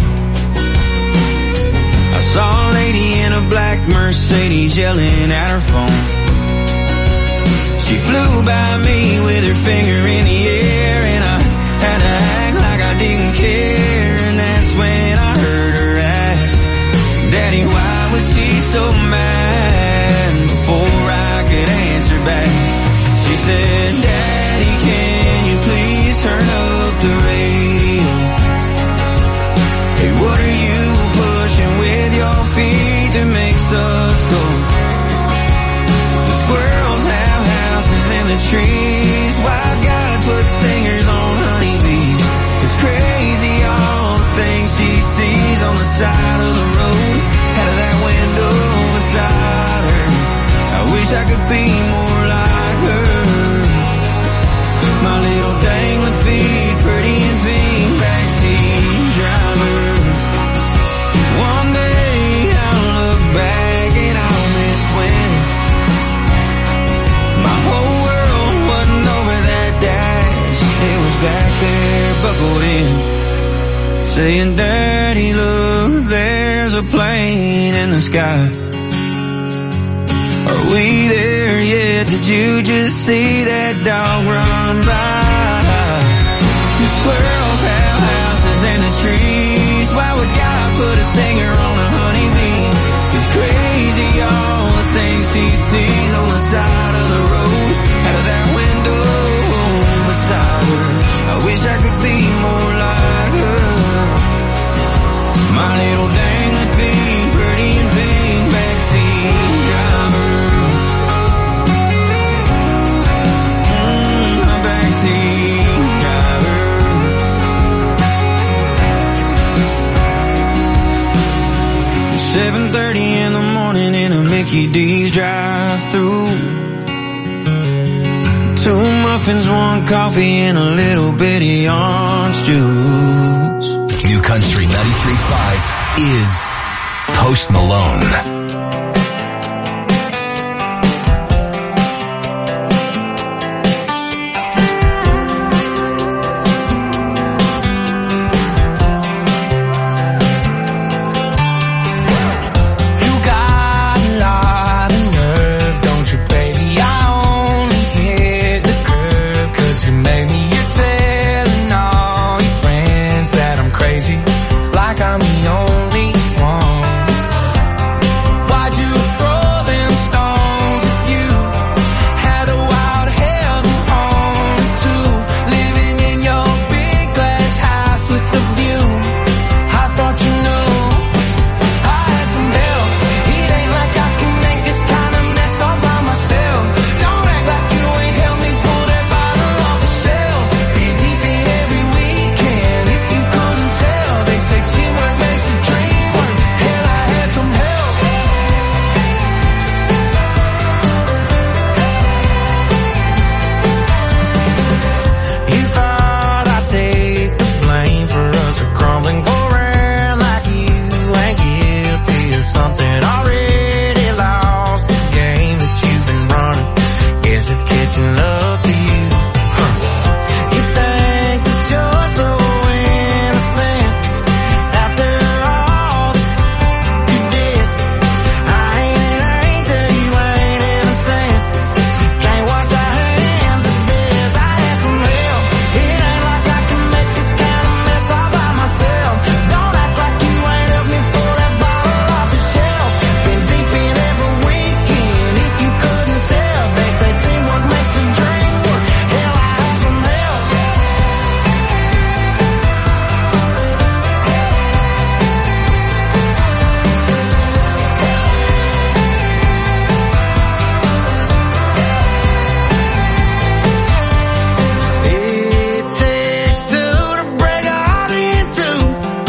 I saw a lady in a black Mercedes yelling at her phone. She flew by me with her finger in the air, and I had to act like I didn't care. And that's when I heard her ask, "Daddy, why was she so mad?" Before I could answer back, she said, "Daddy, can you please turn up the radio? Hey, what are you pushing with your feet that makes us go? The squirrels have houses in the trees. Why God put stingers on honeybees? It's crazy all the things she sees on the side of the road, out of that window beside her. I wish I could be more like her. My little dangling feet, pretty and pink, backseat driver. One day I'll look back and I'll miss when my whole world wasn't over that dash. It was back there buckled in, saying, "Daddy, look, there's a plane in the sky. Are we there yet? Did you just see that dog run by? The squirrels have the trees. Why would God put a stinger on a honeybee? It's crazy all the things he sees on the side of the road, out of that window beside her. I wish I could be more like her. My little dangling feet, pretty and pink, backseat driver. Mm, my backseat driver. It's seven thirty in the morning in a Mickey D's drive-through. Two muffins, one coffee, and a little bitty orange juice. New Country ninety-three point five is Post Malone. Like I'm the only one. Why'd you throw them stones at you? Had a wild head on too. Living in your big glass house with the view. I thought you knew I had some help. It ain't like I can make this kind of mess all by myself. Don't act like you ain't helped me pull that bottle off the shelf. Been deep in every weekend. If you couldn't tell, they say teamwork makes the dream work. Hell, I had some help. You thought I'd take the blame for us to crumble and go around like you ain't guilty of something already lost. The game that you've been running, guess it's catching up to you. Huh. You think that you're so innocent after all that you did. I ain't an angel, you ain't innocent. Can't wash our hands of this. I had some help. It ain't like I can make this kind of mess all by myself. Don't act like you ain't helped me pull that bottle off the shelf. Been deep in every weekend. If you couldn't tell, they say teamwork makes the dream work. Hell, I had some help. It takes two to break a heart in two.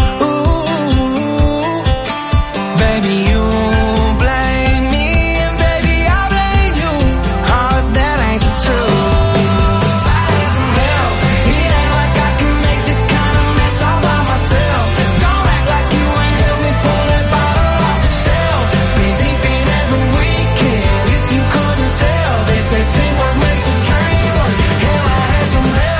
Ooh, baby, you blame me, and baby, I blame you. Oh, if that ain't the truth. I had some help. It ain't like I can make this kind of mess all by myself. Don't act like you ain't helped me pull that bottle off the shelf. Been deep in every weekend. If you couldn't tell, they say teamwork makes the dream work. Hell, I had some help.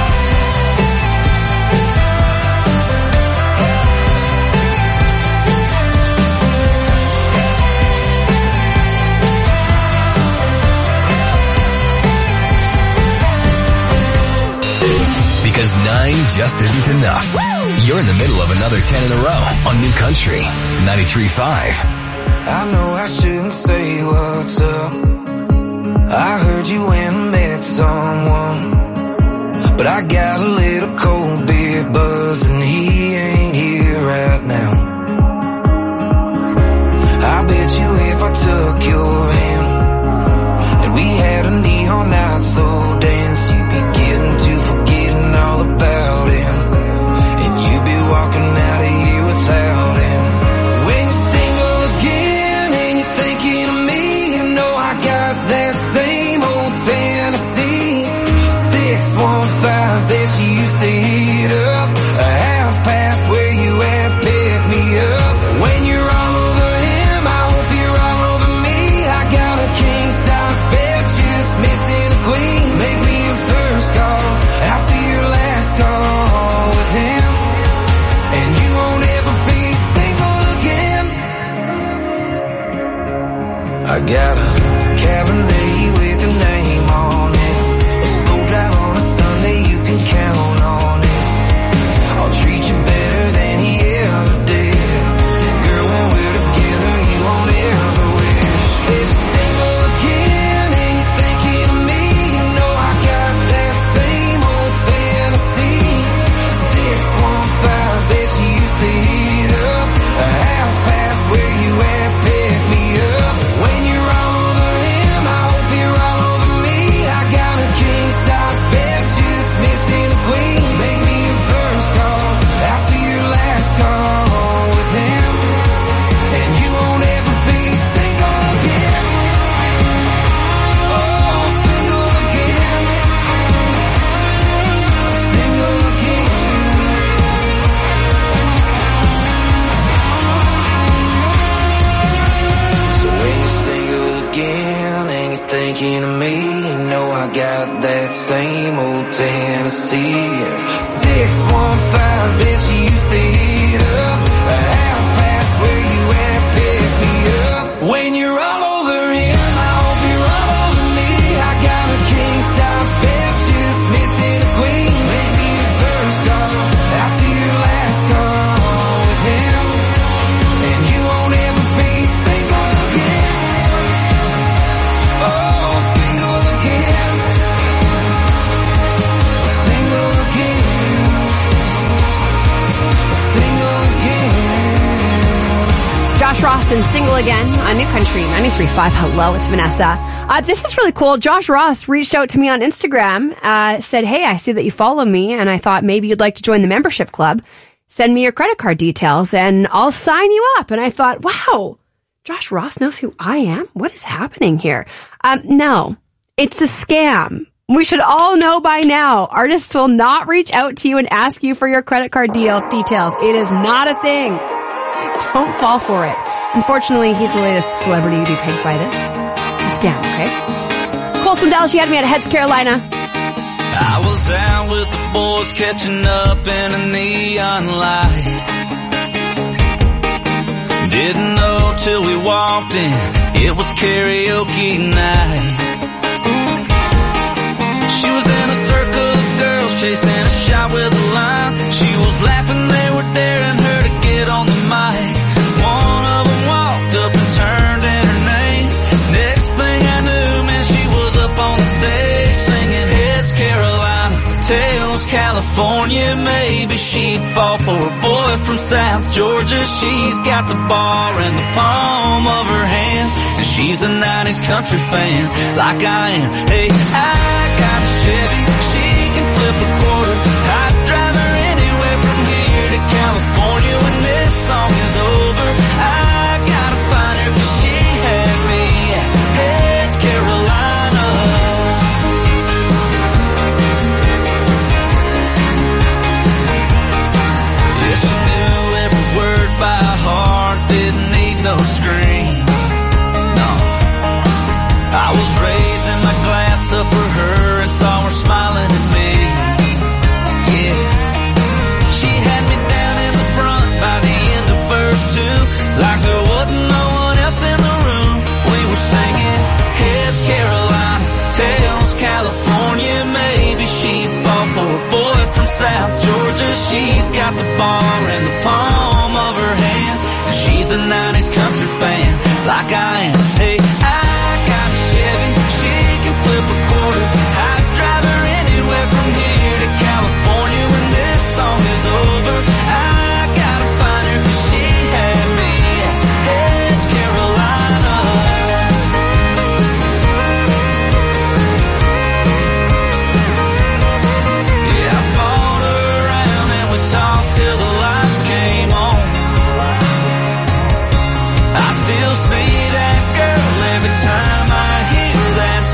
Because nine just isn't enough. You're in the middle of another ten in a row on New Country ninety-three point five. I know I shouldn't say what's up. I heard you went and met someone, but I got a little cold beer buzz and he ain't here right now. I bet you if I took your hand and we had a neon night slow dance, you'd be getting to forgetting all about him, and you'd be walking out of here without him. When you're single again and you're thinking of me, you know I got that same old Tennessee six one five that you used to heat up, a half past where you had picked me up. When you're all over him, I hope you're all over me. I got a king size bed, just missing a queen. Make me your first call after your last call with him, and you won't ever be single again. I got a Cabernet with your name on it, a slow drive on a Sunday, you can count on it. I'll treat you better bet you stayed up a half past where you at, pick me up. When you're all over him, I hope you're all over me. I got a king-size bed, just missing a queen. Maybe your first call, after your last call with him, and you won't ever be single again. Oh, single again. Single again. Single again. Josh Ross and Single Again on New Country ninety-three point five. Hello, it's Vanessa. Uh, this is really cool. Josh Ross reached out to me on Instagram, uh, said, hey, I see that you follow me, and I thought maybe you'd like to join the membership club. Send me your credit card details, and I'll sign you up. And I thought, wow, Josh Ross knows who I am? What is happening here? Um, no, it's a scam. We should all know by now. Artists will not reach out to you and ask you for your credit card deal details. It is not a thing. Don't fall for it. Unfortunately, he's the latest celebrity to be pegged by this. It's a scam, okay? Cole Swindell, she had me at Heads, Carolina. I was out with the boys catching up in a neon light. Didn't know till we walked in, it was karaoke night. She was in a circle of girls chasing a shot with a line. She was laughing, they were daring her to get on the mic. One of them walked up and turned in her name. Next thing I knew, man, she was up on the stage singing Heads Carolina, Tails California. Maybe she'd fall for a boy from South Georgia. She's got the bar in the palm of her hand, and she's a nineties country fan like I am. Hey, I got a Chevy, she can flip a quarter. I'd drive her anywhere from here to California when this song is over. I gotta find her 'cause she had me at Heads Carolina. Yeah, she knew every word by heart, didn't need no screen. No, I was raising my glass up for her and saw her smiling at me. Yeah, she had me down in the front by the end of verse two, like there wasn't no one else in the room. We were singing Heads Carolina, Tails California. Maybe she'd fall for a boy from South Georgia. She's got the bar in the palm of her hand, and she's a nineties country fan like I am. Hey, I got a Chevy, she can flip a quarter. I'd drive her anywhere from here to California when this song is over. I gotta find her 'cause she had me at Heads Carolina. Yeah, I followed her around and we talked till the lights came on. I still see that girl every time I hear that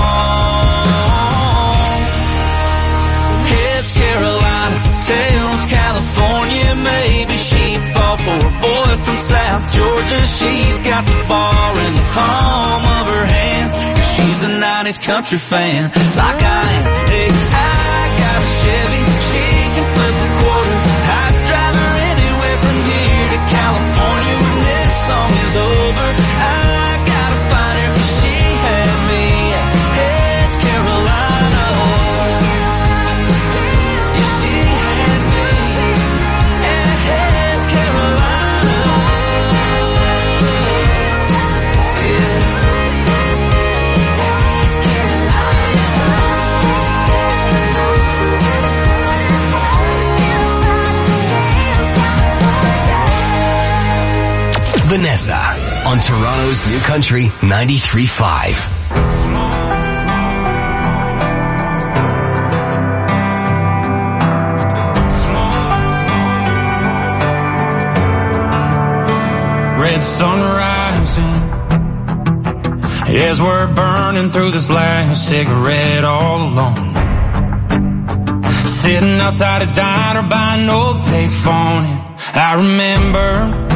song. Heads Carolina, Tails California. Maybe she'd fall for a boy from South Georgia. She's got the bar in the palm of her hand, 'cause she's a nineties country fan like I am. Hey, I got a Chevy, she can flip a quarter. I'd drive her anywhere from here to California when this song is over. I gotta find her 'cause she had me at Heads Carolina. Yeah, she had me at Heads Carolina. Yeah. Vanessa on Toronto's New Country ninety-three point five. Red sun rising as we're burning through this last cigarette all alone. Sitting outside a diner by an old payphone, and I remember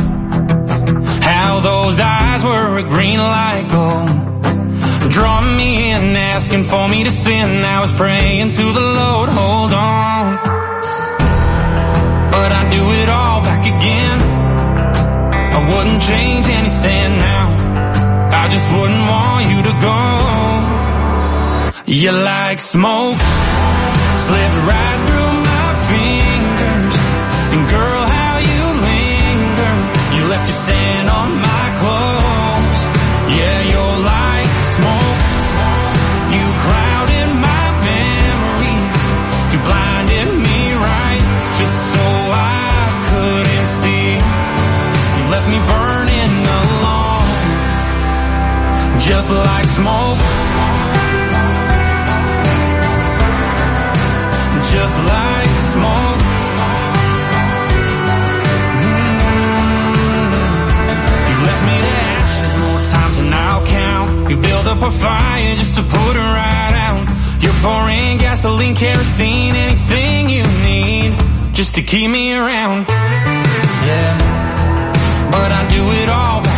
how those eyes were a green light gold, drawing me in, asking for me to sin. I was praying to the Lord, hold on. But again. I wouldn't change anything now. I just wouldn't want you to go. You're like smoke, slipped right through my fingers. And girl, how you linger. You left your scent on my clothes. Yeah, you're like smoke. You clouded my memory. You blinded me right, just so I couldn't see. You left me burning alone, just like smoke. Just like smoke. Mm-hmm. You left me to ashes more times than I'll count. You build up a fire just to put her right out. You're pouring gasoline, kerosene, anything you need, just to keep me around. Yeah, but I do it all